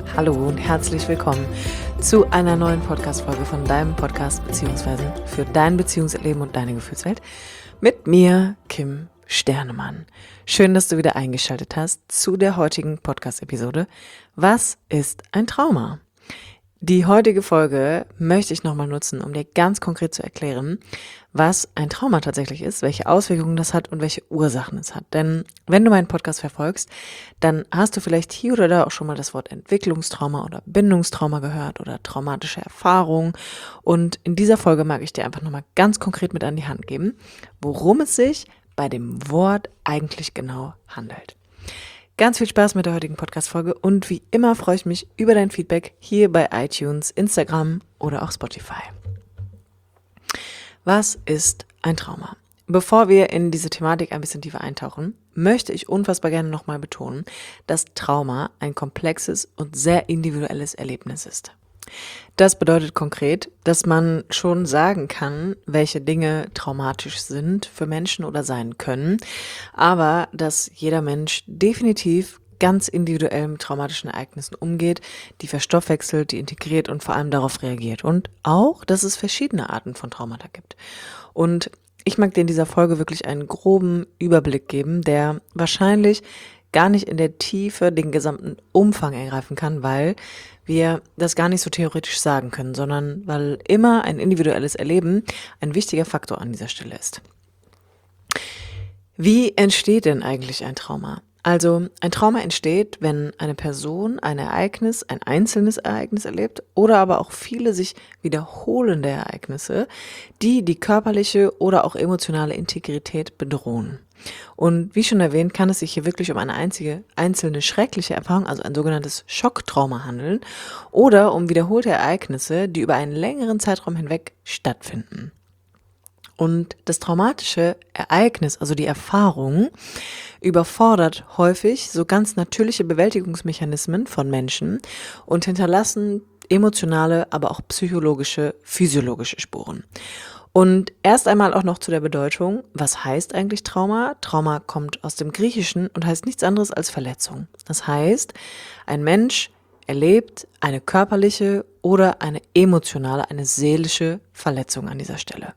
Hallo und herzlich willkommen zu einer neuen Podcast-Folge von deinem Podcast beziehungsweise für dein Beziehungsleben und deine Gefühlswelt mit mir, Kim Sternemann. Schön, dass du wieder eingeschaltet hast zu der heutigen Podcast-Episode. Was ist ein Trauma? Die heutige Folge möchte ich nochmal nutzen, um dir ganz konkret zu erklären, was ein Trauma tatsächlich ist, welche Auswirkungen das hat und welche Ursachen es hat. Denn wenn du meinen Podcast verfolgst, dann hast du vielleicht hier oder da auch schon mal das Wort Entwicklungstrauma oder Bindungstrauma gehört oder traumatische Erfahrung. Und in dieser Folge mag ich dir einfach nochmal ganz konkret mit an die Hand geben, worum es sich bei dem Wort eigentlich genau handelt. Ganz viel Spaß mit der heutigen Podcast-Folge und wie immer freue ich mich über dein Feedback hier bei iTunes, Instagram oder auch Spotify. Was ist ein Trauma? Bevor wir in diese Thematik ein bisschen tiefer eintauchen, möchte ich unfassbar gerne nochmal betonen, dass Trauma ein komplexes und sehr individuelles Erlebnis ist. Das bedeutet konkret, dass man schon sagen kann, welche Dinge traumatisch sind für Menschen oder sein können, aber dass jeder Mensch definitiv ganz individuell mit traumatischen Ereignissen umgeht, die verstoffwechselt, die integriert und vor allem darauf reagiert. Und auch, dass es verschiedene Arten von Traumata gibt. Und ich mag dir in dieser Folge wirklich einen groben Überblick geben, der wahrscheinlich gar nicht in der Tiefe den gesamten Umfang ergreifen kann, weil wir das gar nicht so theoretisch sagen können, sondern weil immer ein individuelles Erleben ein wichtiger Faktor an dieser Stelle ist. Wie entsteht denn eigentlich ein Trauma? Also ein Trauma entsteht, wenn eine Person ein Ereignis, ein einzelnes Ereignis erlebt oder aber auch viele sich wiederholende Ereignisse, die die körperliche oder auch emotionale Integrität bedrohen. Und wie schon erwähnt, kann es sich hier wirklich um eine einzelne schreckliche Erfahrung, also ein sogenanntes Schocktrauma handeln oder um wiederholte Ereignisse, die über einen längeren Zeitraum hinweg stattfinden. Und das traumatische Ereignis, also die Erfahrung, überfordert häufig so ganz natürliche Bewältigungsmechanismen von Menschen und hinterlassen emotionale, aber auch psychologische, physiologische Spuren. Und erst einmal auch noch zu der Bedeutung, was heißt eigentlich Trauma? Trauma kommt aus dem Griechischen und heißt nichts anderes als Verletzung. Das heißt, ein Mensch erlebt eine körperliche oder eine emotionale, eine seelische Verletzung an dieser Stelle.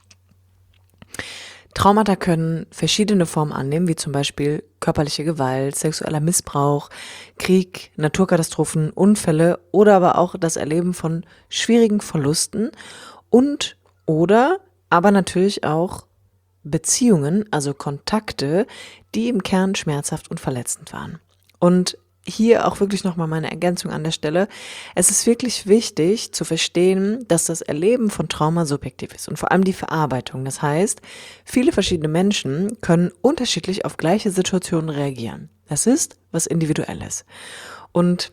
Traumata können verschiedene Formen annehmen, wie zum Beispiel körperliche Gewalt, sexueller Missbrauch, Krieg, Naturkatastrophen, Unfälle oder aber auch das Erleben von schwierigen Verlusten und oder aber natürlich auch Beziehungen, also Kontakte, die im Kern schmerzhaft und verletzend waren. Und hier auch wirklich nochmal meine Ergänzung an der Stelle. Es ist wirklich wichtig zu verstehen, dass das Erleben von Trauma subjektiv ist und vor allem die Verarbeitung. Das heißt, viele verschiedene Menschen können unterschiedlich auf gleiche Situationen reagieren. Das ist was Individuelles. Und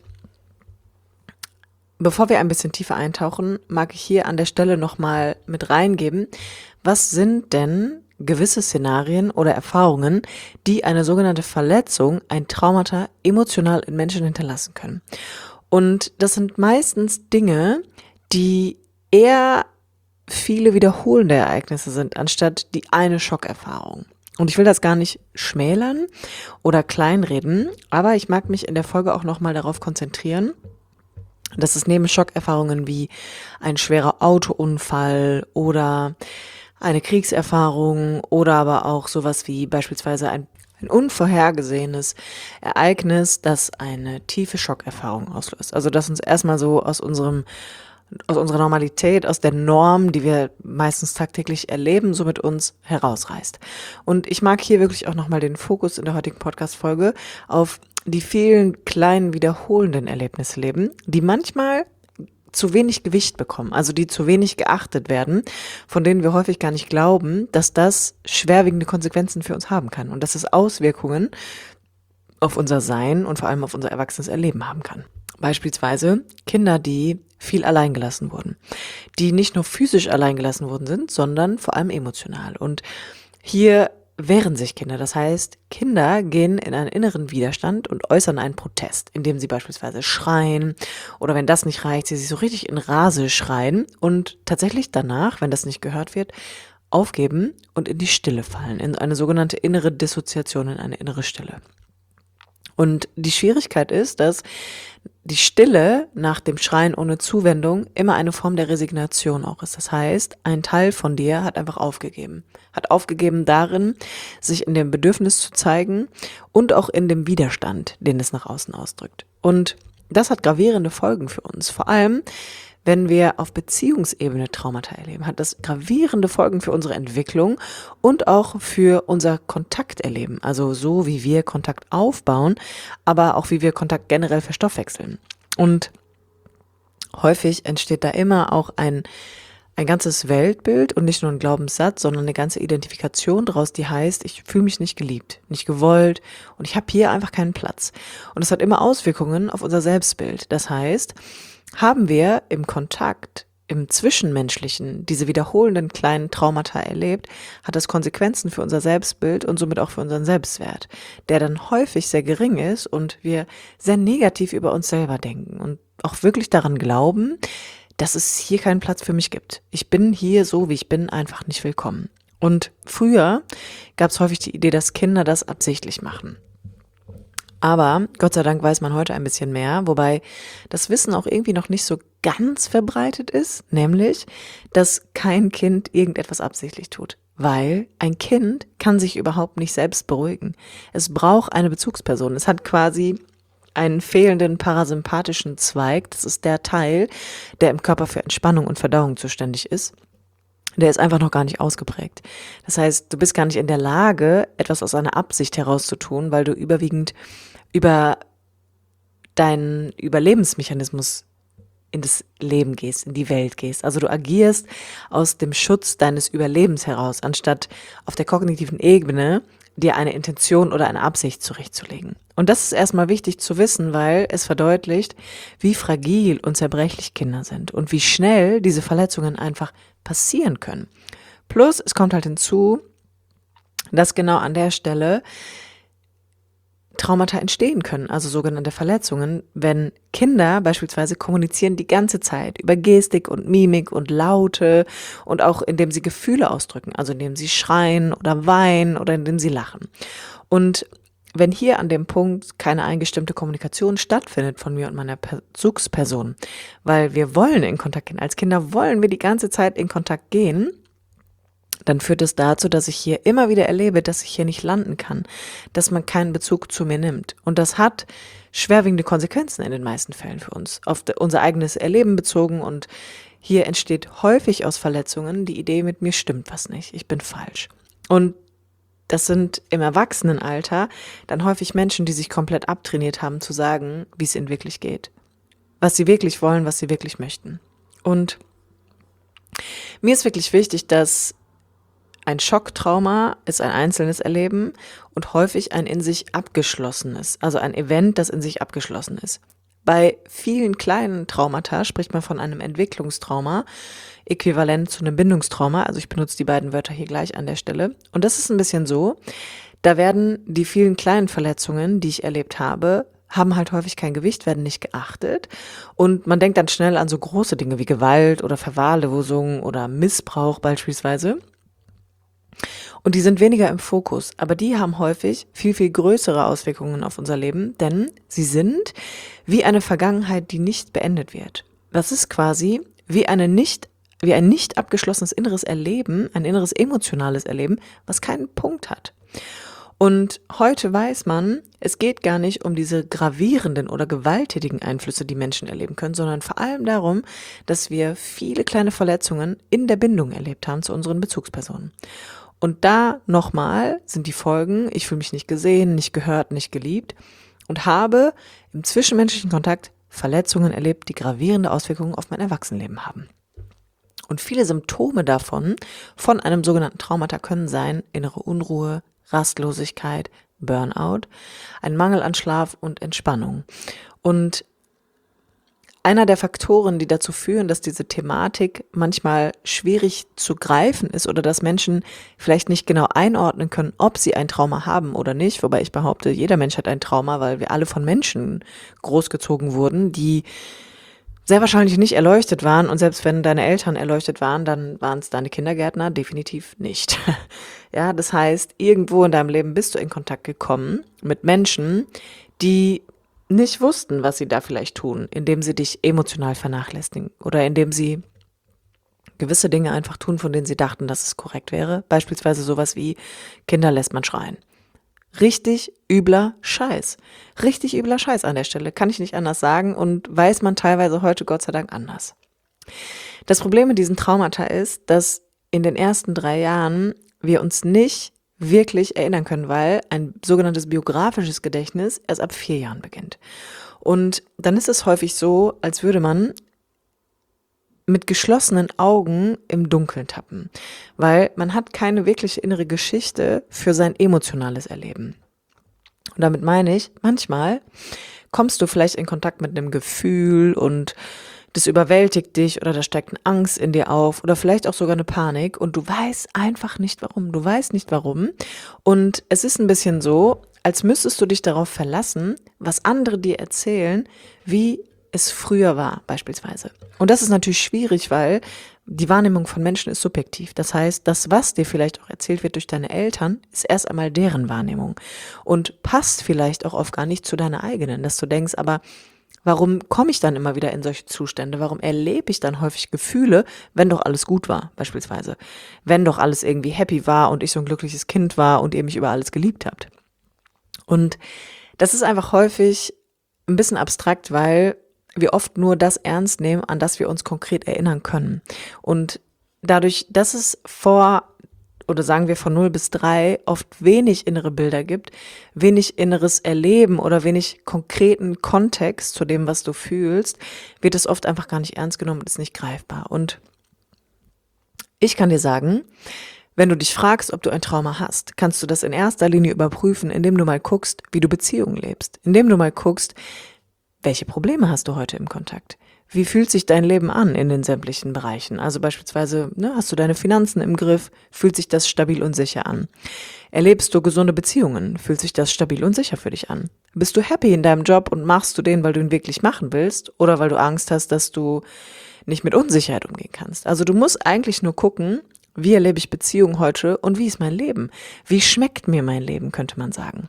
bevor wir ein bisschen tiefer eintauchen, mag ich hier an der Stelle nochmal mit reingeben, was sind denn gewisse Szenarien oder Erfahrungen, die eine sogenannte Verletzung, ein Traumata emotional in Menschen hinterlassen können. Und das sind meistens Dinge, die eher viele wiederholende Ereignisse sind, anstatt die eine Schockerfahrung. Und ich will das gar nicht schmälern oder kleinreden, aber ich mag mich in der Folge auch nochmal darauf konzentrieren, dass es neben Schockerfahrungen wie ein schwerer Autounfall oder eine Kriegserfahrung oder aber auch sowas wie beispielsweise ein unvorhergesehenes Ereignis, das eine tiefe Schockerfahrung auslöst. Also das uns erstmal so aus unserer Normalität, aus der Norm, die wir meistens tagtäglich erleben, so mit uns herausreißt. Und ich mag hier wirklich auch nochmal den Fokus in der heutigen Podcast-Folge auf die vielen kleinen wiederholenden Erlebnisse legen, die manchmal zu wenig Gewicht bekommen, also die zu wenig geachtet werden, von denen wir häufig gar nicht glauben, dass das schwerwiegende Konsequenzen für uns haben kann und dass es Auswirkungen auf unser Sein und vor allem auf unser erwachsenes Erleben haben kann. Beispielsweise Kinder, die viel alleingelassen wurden, die nicht nur physisch alleingelassen worden sind, sondern vor allem emotional. Und hier wehren sich Kinder. Das heißt, Kinder gehen in einen inneren Widerstand und äußern einen Protest, indem sie beispielsweise schreien oder wenn das nicht reicht, sie sich so richtig in Rage schreien und tatsächlich danach, wenn das nicht gehört wird, aufgeben und in die Stille fallen, in eine sogenannte innere Dissoziation, in eine innere Stille. Und die Schwierigkeit ist, dass die Stille nach dem Schreien ohne Zuwendung immer eine Form der Resignation auch ist. Das heißt, ein Teil von dir hat einfach aufgegeben. Hat aufgegeben darin, sich in dem Bedürfnis zu zeigen und auch in dem Widerstand, den es nach außen ausdrückt. Und das hat gravierende Folgen für uns. Vor allem, wenn wir auf Beziehungsebene Traumata erleben, hat das gravierende Folgen für unsere Entwicklung und auch für unser Kontakterleben. Also so, wie wir Kontakt aufbauen, aber auch wie wir Kontakt generell verstoffwechseln. Und häufig entsteht da immer auch ein ganzes Weltbild und nicht nur ein Glaubenssatz, sondern eine ganze Identifikation daraus, die heißt, ich fühle mich nicht geliebt, nicht gewollt und ich habe hier einfach keinen Platz. Und es hat immer Auswirkungen auf unser Selbstbild. Das heißt, haben wir im Kontakt, im Zwischenmenschlichen diese wiederholenden kleinen Traumata erlebt, hat das Konsequenzen für unser Selbstbild und somit auch für unseren Selbstwert, der dann häufig sehr gering ist und wir sehr negativ über uns selber denken und auch wirklich daran glauben, dass es hier keinen Platz für mich gibt. Ich bin hier so, wie ich bin, einfach nicht willkommen. Und früher gab es häufig die Idee, dass Kinder das absichtlich machen. Aber Gott sei Dank weiß man heute ein bisschen mehr, wobei das Wissen auch irgendwie noch nicht so ganz verbreitet ist, nämlich, dass kein Kind irgendetwas absichtlich tut. Weil ein Kind kann sich überhaupt nicht selbst beruhigen. Es braucht eine Bezugsperson. Es hat quasi einen fehlenden parasympathischen Zweig. Das ist der Teil, der im Körper für Entspannung und Verdauung zuständig ist. Der ist einfach noch gar nicht ausgeprägt. Das heißt, du bist gar nicht in der Lage, etwas aus einer Absicht heraus zu tun, weil du überwiegend über deinen Überlebensmechanismus in das Leben gehst, in die Welt gehst. Also du agierst aus dem Schutz deines Überlebens heraus, anstatt auf der kognitiven Ebene dir eine Intention oder eine Absicht zurechtzulegen. Und das ist erstmal wichtig zu wissen, weil es verdeutlicht, wie fragil und zerbrechlich Kinder sind und wie schnell diese Verletzungen einfach passieren können. Plus, es kommt halt hinzu, dass genau an der Stelle Traumata entstehen können, also sogenannte Verletzungen, wenn Kinder beispielsweise kommunizieren die ganze Zeit über Gestik und Mimik und Laute und auch indem sie Gefühle ausdrücken, also indem sie schreien oder weinen oder indem sie lachen. Und wenn hier an dem Punkt keine eingestimmte Kommunikation stattfindet von mir und meiner Bezugsperson, weil wir wollen in Kontakt gehen, als Kinder wollen wir die ganze Zeit in Kontakt gehen, dann führt es dazu, dass ich hier immer wieder erlebe, dass ich hier nicht landen kann, dass man keinen Bezug zu mir nimmt. Und das hat schwerwiegende Konsequenzen in den meisten Fällen für uns, auf unser eigenes Erleben bezogen. Und hier entsteht häufig aus Verletzungen die Idee, mit mir stimmt was nicht, ich bin falsch. Und das sind im Erwachsenenalter dann häufig Menschen, die sich komplett abtrainiert haben, zu sagen, wie es ihnen wirklich geht, was sie wirklich wollen, was sie wirklich möchten. Und mir ist wirklich wichtig, dass ein Schocktrauma ist ein einzelnes Erleben und häufig ein in sich abgeschlossenes, also ein Event, das in sich abgeschlossen ist. Bei vielen kleinen Traumata spricht man von einem Entwicklungstrauma, äquivalent zu einem Bindungstrauma. Also ich benutze die beiden Wörter hier gleich an der Stelle. Und das ist ein bisschen so, da werden die vielen kleinen Verletzungen, die ich erlebt habe, haben halt häufig kein Gewicht, werden nicht geachtet. Und man denkt dann schnell an so große Dinge wie Gewalt oder Verwahrlosung oder Missbrauch beispielsweise. Und die sind weniger im Fokus, aber die haben häufig viel, viel größere Auswirkungen auf unser Leben, denn sie sind wie eine Vergangenheit, die nicht beendet wird. Das ist quasi wie ein nicht abgeschlossenes inneres Erleben, ein inneres emotionales Erleben, was keinen Punkt hat. Und heute weiß man, es geht gar nicht um diese gravierenden oder gewalttätigen Einflüsse, die Menschen erleben können, sondern vor allem darum, dass wir viele kleine Verletzungen in der Bindung erlebt haben zu unseren Bezugspersonen. Und da nochmal sind die Folgen, ich fühle mich nicht gesehen, nicht gehört, nicht geliebt und habe im zwischenmenschlichen Kontakt Verletzungen erlebt, die gravierende Auswirkungen auf mein Erwachsenenleben haben. Und viele Symptome davon, von einem sogenannten Traumata, können sein innere Unruhe, Rastlosigkeit, Burnout, ein Mangel an Schlaf und Entspannung. Und einer der Faktoren, die dazu führen, dass diese Thematik manchmal schwierig zu greifen ist oder dass Menschen vielleicht nicht genau einordnen können, ob sie ein Trauma haben oder nicht, wobei ich behaupte, jeder Mensch hat ein Trauma, weil wir alle von Menschen großgezogen wurden, die sehr wahrscheinlich nicht erleuchtet waren, und selbst wenn deine Eltern erleuchtet waren, dann waren es deine Kindergärtner definitiv nicht. Ja, das heißt, irgendwo in deinem Leben bist du in Kontakt gekommen mit Menschen, die nicht wussten, was sie da vielleicht tun, indem sie dich emotional vernachlässigen oder indem sie gewisse Dinge einfach tun, von denen sie dachten, dass es korrekt wäre. Beispielsweise sowas wie Kinder lässt man schreien. Richtig übler Scheiß. Richtig übler Scheiß an der Stelle. Kann ich nicht anders sagen und weiß man teilweise heute Gott sei Dank anders. Das Problem mit diesen Traumata ist, dass in den ersten 3 Jahren wir uns nicht wirklich erinnern können, weil ein sogenanntes biografisches Gedächtnis erst ab 4 Jahren beginnt. Und dann ist es häufig so, als würde man mit geschlossenen Augen im Dunkeln tappen, weil man hat keine wirkliche innere Geschichte für sein emotionales Erleben. Und damit meine ich, manchmal kommst du vielleicht in Kontakt mit einem Gefühl und das überwältigt dich oder da steigt eine Angst in dir auf oder vielleicht auch sogar eine Panik und du weißt einfach nicht warum. Du weißt nicht warum. Und es ist ein bisschen so, als müsstest du dich darauf verlassen, was andere dir erzählen, wie es früher war, beispielsweise. Und das ist natürlich schwierig, weil die Wahrnehmung von Menschen ist subjektiv. Das heißt, das, was dir vielleicht auch erzählt wird durch deine Eltern, ist erst einmal deren Wahrnehmung und passt vielleicht auch oft gar nicht zu deiner eigenen, dass du denkst, aber warum komme ich dann immer wieder in solche Zustände? Warum erlebe ich dann häufig Gefühle, wenn doch alles gut war, beispielsweise? Wenn doch alles irgendwie happy war und ich so ein glückliches Kind war und ihr mich über alles geliebt habt. Und das ist einfach häufig ein bisschen abstrakt, weil wir oft nur das ernst nehmen, an das wir uns konkret erinnern können. Und dadurch, dass es oder sagen wir von 0 bis 3 oft wenig innere Bilder gibt, wenig inneres Erleben oder wenig konkreten Kontext zu dem, was du fühlst, wird es oft einfach gar nicht ernst genommen und ist nicht greifbar. Und ich kann dir sagen, wenn du dich fragst, ob du ein Trauma hast, kannst du das in erster Linie überprüfen, indem du mal guckst, wie du Beziehungen lebst, indem du mal guckst, welche Probleme hast du heute im Kontakt? Wie fühlt sich dein Leben an in den sämtlichen Bereichen? Also beispielsweise, hast du deine Finanzen im Griff? Fühlt sich das stabil und sicher an? Erlebst du gesunde Beziehungen? Fühlt sich das stabil und sicher für dich an? Bist du happy in deinem Job und machst du den, weil du ihn wirklich machen willst oder weil du Angst hast, dass du nicht mit Unsicherheit umgehen kannst? Also du musst eigentlich nur gucken, wie erlebe ich Beziehungen heute und wie ist mein Leben? Wie schmeckt mir mein Leben, könnte man sagen.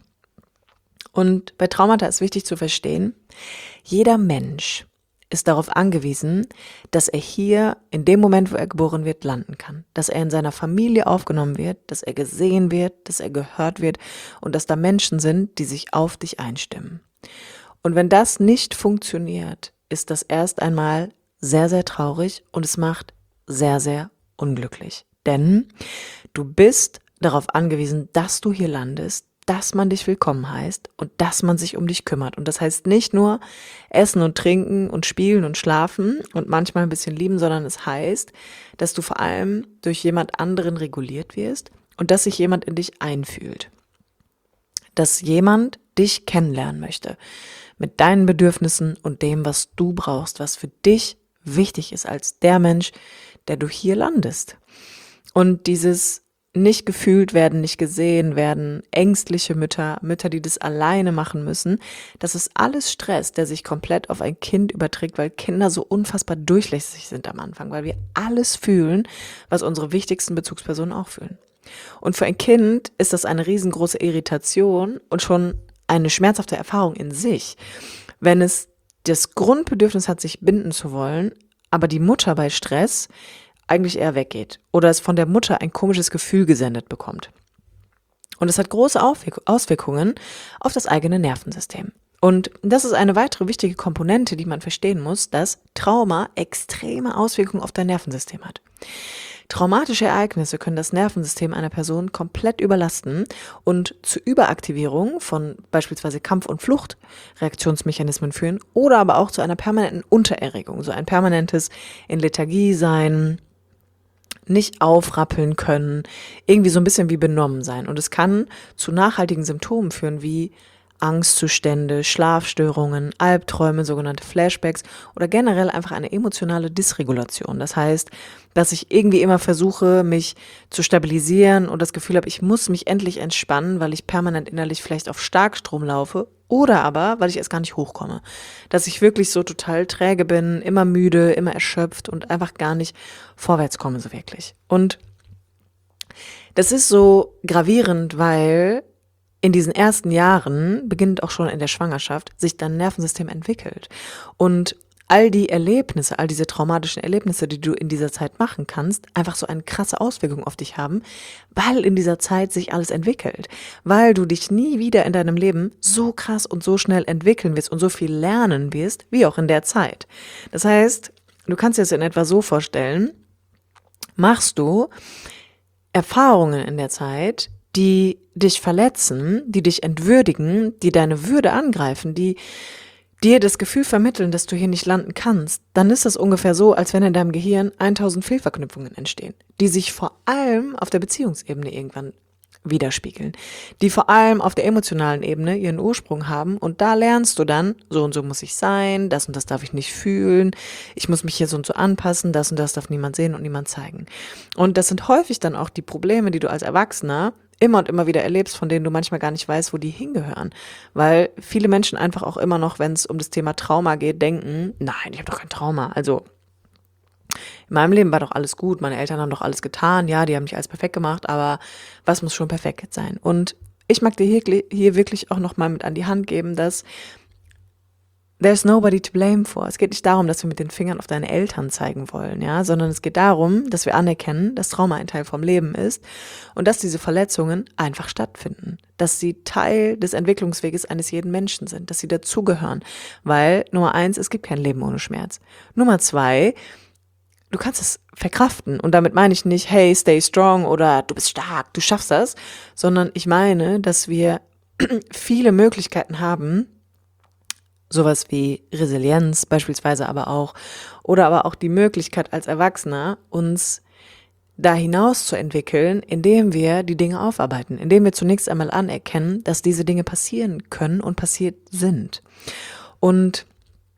Und bei Traumata ist wichtig zu verstehen, jeder Mensch ist darauf angewiesen, dass er hier in dem Moment, wo er geboren wird, landen kann. Dass er in seiner Familie aufgenommen wird, dass er gesehen wird, dass er gehört wird und dass da Menschen sind, die sich auf dich einstimmen. Und wenn das nicht funktioniert, ist das erst einmal sehr, sehr traurig und es macht sehr, sehr unglücklich. Denn du bist darauf angewiesen, dass du hier landest, dass man dich willkommen heißt und dass man sich um dich kümmert. Und das heißt nicht nur essen und trinken und spielen und schlafen und manchmal ein bisschen lieben, sondern es heißt, dass du vor allem durch jemand anderen reguliert wirst und dass sich jemand in dich einfühlt. Dass jemand dich kennenlernen möchte mit deinen Bedürfnissen und dem, was du brauchst, was für dich wichtig ist als der Mensch, der du hier landest. Und dieses nicht gefühlt werden, nicht gesehen werden, ängstliche Mütter, die das alleine machen müssen, das ist alles Stress, der sich komplett auf ein Kind überträgt, weil Kinder so unfassbar durchlässig sind am Anfang, weil wir alles fühlen, was unsere wichtigsten Bezugspersonen auch fühlen. Und für ein Kind ist das eine riesengroße Irritation und schon eine schmerzhafte Erfahrung in sich, wenn es das Grundbedürfnis hat, sich binden zu wollen, aber die Mutter bei Stress eigentlich eher weggeht oder es von der Mutter ein komisches Gefühl gesendet bekommt. Und es hat große Auswirkungen auf das eigene Nervensystem. Und das ist eine weitere wichtige Komponente, die man verstehen muss, dass Trauma extreme Auswirkungen auf dein Nervensystem hat. Traumatische Ereignisse können das Nervensystem einer Person komplett überlasten und zur Überaktivierung von beispielsweise Kampf- und Fluchtreaktionsmechanismen führen oder aber auch zu einer permanenten Untererregung, so ein permanentes in Lethargie sein, nicht aufrappeln können, irgendwie so ein bisschen wie benommen sein. Und es kann zu nachhaltigen Symptomen führen wie Angstzustände, Schlafstörungen, Albträume, sogenannte Flashbacks oder generell einfach eine emotionale Dysregulation. Das heißt, dass ich irgendwie immer versuche, mich zu stabilisieren und das Gefühl habe, ich muss mich endlich entspannen, weil ich permanent innerlich vielleicht auf Starkstrom laufe oder aber, weil ich erst gar nicht hochkomme. Dass ich wirklich so total träge bin, immer müde, immer erschöpft und einfach gar nicht vorwärts komme so wirklich. Und das ist so gravierend, weil in diesen ersten Jahren, beginnend auch schon in der Schwangerschaft, sich dein Nervensystem entwickelt. Und all die Erlebnisse, all diese traumatischen Erlebnisse, die du in dieser Zeit machen kannst, einfach so eine krasse Auswirkung auf dich haben, weil in dieser Zeit sich alles entwickelt. Weil du dich nie wieder in deinem Leben so krass und so schnell entwickeln wirst und so viel lernen wirst, wie auch in der Zeit. Das heißt, du kannst dir das in etwa so vorstellen, machst du Erfahrungen in der Zeit, die dich verletzen, die dich entwürdigen, die deine Würde angreifen, die dir das Gefühl vermitteln, dass du hier nicht landen kannst, dann ist es ungefähr so, als wenn in deinem Gehirn 1000 Fehlverknüpfungen entstehen, die sich vor allem auf der Beziehungsebene irgendwann widerspiegeln, die vor allem auf der emotionalen Ebene ihren Ursprung haben, und da lernst du dann, so und so muss ich sein, das und das darf ich nicht fühlen, ich muss mich hier so und so anpassen, das und das darf niemand sehen und niemand zeigen. Und das sind häufig dann auch die Probleme, die du als Erwachsener immer und immer wieder erlebst, von denen du manchmal gar nicht weißt, wo die hingehören. Weil viele Menschen einfach auch immer noch, wenn es um das Thema Trauma geht, denken, nein, ich habe doch kein Trauma. Also in meinem Leben war doch alles gut, meine Eltern haben doch alles getan, ja, die haben nicht alles perfekt gemacht, aber was muss schon perfekt sein? Und ich mag dir hier wirklich auch nochmal mit an die Hand geben, dass there's nobody to blame for. Es geht nicht darum, dass wir mit den Fingern auf deine Eltern zeigen wollen, ja, sondern es geht darum, dass wir anerkennen, dass Trauma ein Teil vom Leben ist und dass diese Verletzungen einfach stattfinden, dass sie Teil des Entwicklungsweges eines jeden Menschen sind, dass sie dazugehören, weil Nummer 1, es gibt kein Leben ohne Schmerz. Nummer 2, du kannst es verkraften, und damit meine ich nicht, hey, stay strong oder du bist stark, du schaffst das, sondern ich meine, dass wir viele Möglichkeiten haben, sowas wie Resilienz beispielsweise aber auch die Möglichkeit als Erwachsener, uns da hinaus zu entwickeln, indem wir die Dinge aufarbeiten, indem wir zunächst einmal anerkennen, dass diese Dinge passieren können und passiert sind. Und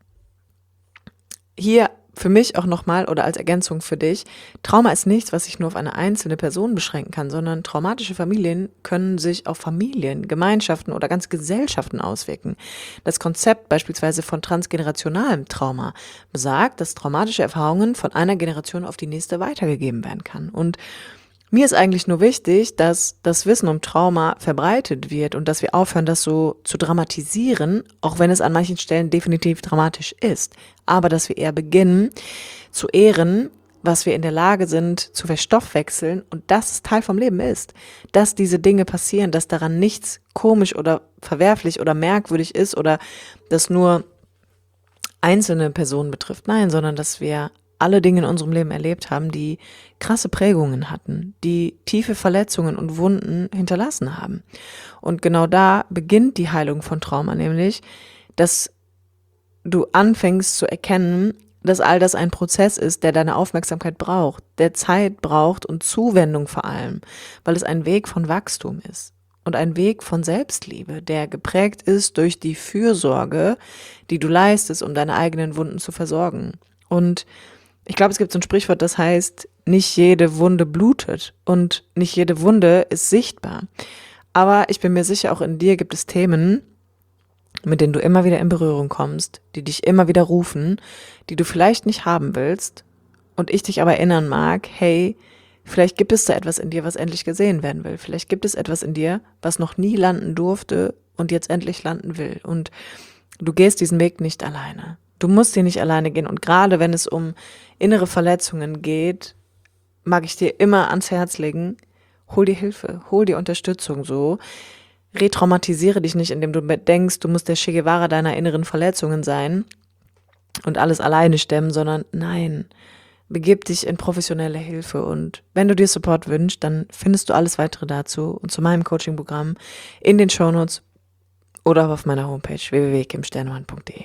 hier für mich auch nochmal oder als Ergänzung für dich, Trauma ist nichts, was sich nur auf eine einzelne Person beschränken kann, sondern traumatische Familien können sich auf Familien, Gemeinschaften oder ganze Gesellschaften auswirken. Das Konzept beispielsweise von transgenerationalem Trauma besagt, dass traumatische Erfahrungen von einer Generation auf die nächste weitergegeben werden kann. Und mir ist eigentlich nur wichtig, dass das Wissen um Trauma verbreitet wird und dass wir aufhören, das so zu dramatisieren, auch wenn es an manchen Stellen definitiv dramatisch ist. Aber dass wir eher beginnen zu ehren, was wir in der Lage sind zu verstoffwechseln und dass es Teil vom Leben ist. Dass diese Dinge passieren, dass daran nichts komisch oder verwerflich oder merkwürdig ist oder das nur einzelne Personen betrifft. Nein, sondern dass wir alle Dinge in unserem Leben erlebt haben, die krasse Prägungen hatten, die tiefe Verletzungen und Wunden hinterlassen haben. Und genau da beginnt die Heilung von Trauma, nämlich, dass du anfängst zu erkennen, dass all das ein Prozess ist, der deine Aufmerksamkeit braucht, der Zeit braucht und Zuwendung vor allem, weil es ein Weg von Wachstum ist und ein Weg von Selbstliebe, der geprägt ist durch die Fürsorge, die du leistest, um deine eigenen Wunden zu versorgen. Und ich glaube, es gibt so ein Sprichwort, das heißt, nicht jede Wunde blutet und nicht jede Wunde ist sichtbar. Aber ich bin mir sicher, auch in dir gibt es Themen, mit denen du immer wieder in Berührung kommst, die dich immer wieder rufen, die du vielleicht nicht haben willst und ich dich aber erinnern mag, hey, vielleicht gibt es da etwas in dir, was endlich gesehen werden will. Vielleicht gibt es etwas in dir, was noch nie landen durfte und jetzt endlich landen will. Und du gehst diesen Weg nicht alleine. Du musst hier nicht alleine gehen. Und gerade wenn es um innere Verletzungen geht, mag ich dir immer ans Herz legen, hol dir Hilfe, hol dir Unterstützung so. Retraumatisiere dich nicht, indem du denkst, du musst der Che Guevara deiner inneren Verletzungen sein und alles alleine stemmen, sondern nein, begib dich in professionelle Hilfe. Und wenn du dir Support wünschst, dann findest du alles weitere dazu und zu meinem Coaching-Programm in den Shownotes oder auf meiner Homepage www.kimsternemann.de.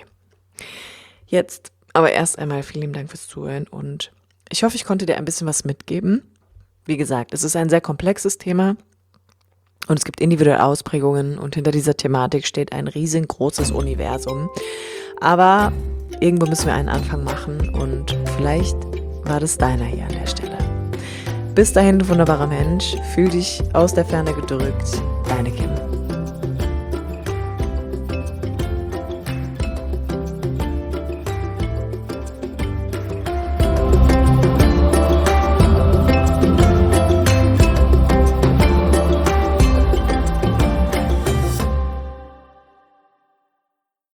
Jetzt aber erst einmal vielen lieben Dank fürs Zuhören und ich hoffe, ich konnte dir ein bisschen was mitgeben. Wie gesagt, es ist ein sehr komplexes Thema und es gibt individuelle Ausprägungen und hinter dieser Thematik steht ein riesengroßes Universum. Aber irgendwo müssen wir einen Anfang machen und vielleicht war das deiner hier an der Stelle. Bis dahin, du wunderbarer Mensch, fühl dich aus der Ferne gedrückt, deine Kim.